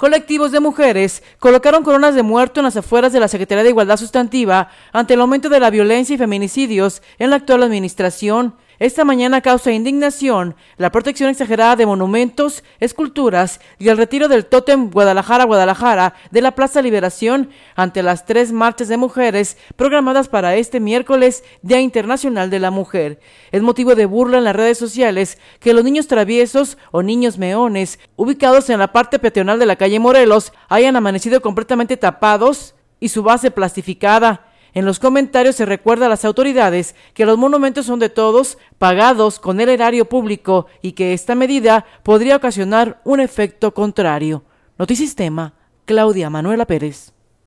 Colectivos de mujeres colocaron coronas de muerto en las afueras de la Secretaría de Igualdad Sustantiva ante el aumento de la violencia y feminicidios en la actual administración. Esta mañana causa indignación la protección exagerada de monumentos, esculturas y el retiro del tótem Guadalajara de la Plaza Liberación ante las 3 marchas de mujeres programadas para este miércoles, Día Internacional de la Mujer. Es motivo de burla en las redes sociales que los niños traviesos o niños meones, ubicados en la parte peatonal de la calle Morelos, hayan amanecido completamente tapados y su base plastificada. En los comentarios se recuerda a las autoridades que los monumentos son de todos, pagados con el erario público y que esta medida podría ocasionar un efecto contrario. Notisistema, Claudia Manuela Pérez.